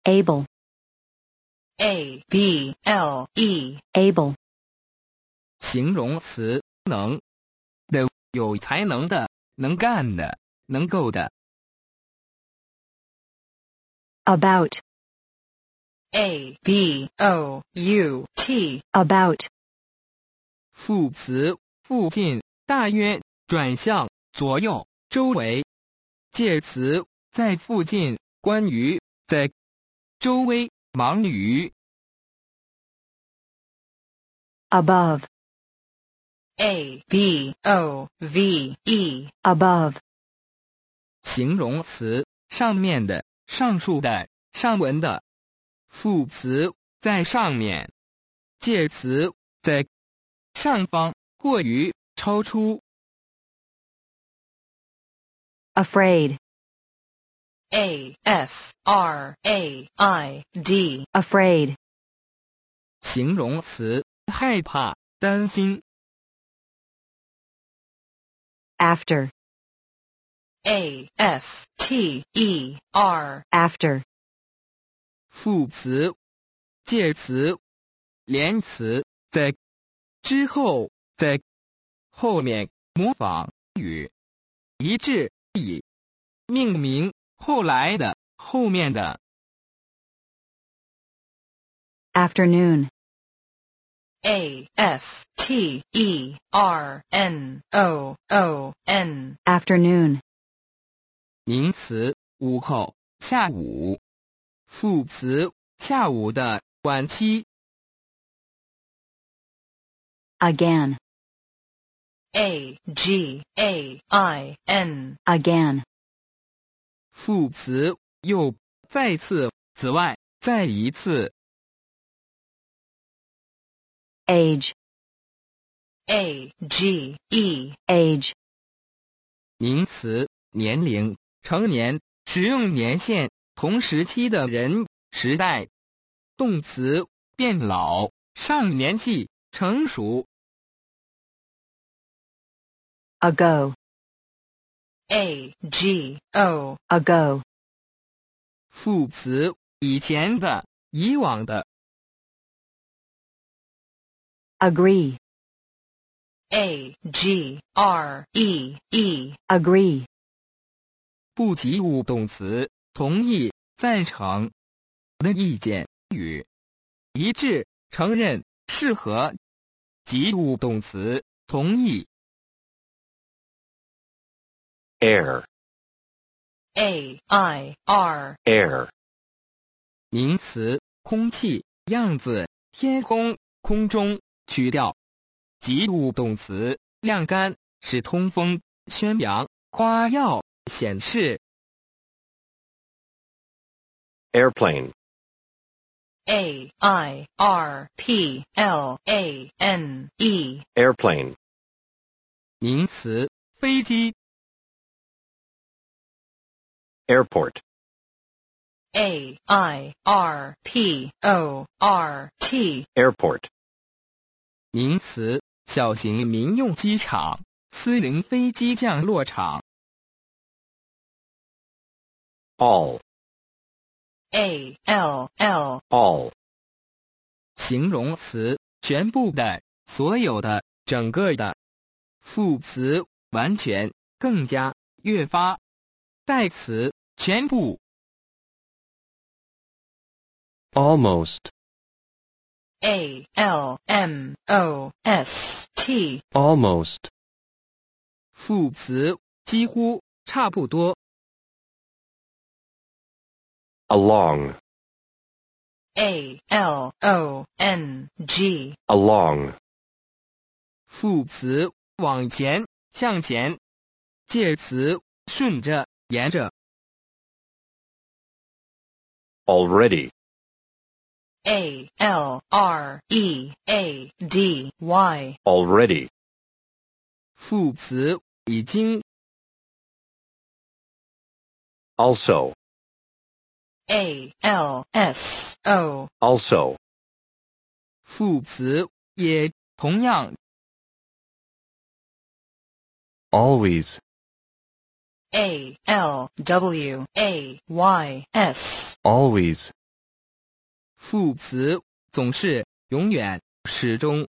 able, able, able, 形容词能的，有才能的，能干的，能够的。 about, about, about, 副词附近，大约，转向，左右，周围。介词在附近，关于，在周围，忙于。 above, above, above, 形容词上面的，上述的，上文的。副词在上面，介词在上方，过于，超出。 afraid, afraid, afraid, 形容词害怕，担心。 after, after, after, 副词介词连词在之后，在后面，模仿语一致以命名后来的，后面的。 afternoon, afternoon, afternoon, 名词午后，下午。副词下午的，晚期。 again, again, again, 副词又，再次，此外，再一次。 age, age, age, 名词年龄，成年，使用年限，同时期的人，时代。动词变老，上年纪，成熟。 ago, ago, ago, 副词以前的，以往的。 agree, agree, agree, 不及物动词同意，赞成的意见与一致，承认，适合。及物动词同意。 air, air, air, 名词空气，样子，天空，空中，去掉。及物动词晾干，使通风，宣扬，夸耀，显示。 airplane, airplane, airplane, 名词飞机。 airport, airport, airport, 名词小型民用机场，私人飞机降落场。 all, all, 形容词全部的，所有的，整个的。副词完全，更加，越发。代词全部。 almost, almost, almost, 副詞幾乎差不多。 along, along, along, 副詞往前向前。介詞順着沿着。 already, already, already, 副詞已經。 also, also, also, 副詞也同樣。 always, always, always, 副词总是永远始终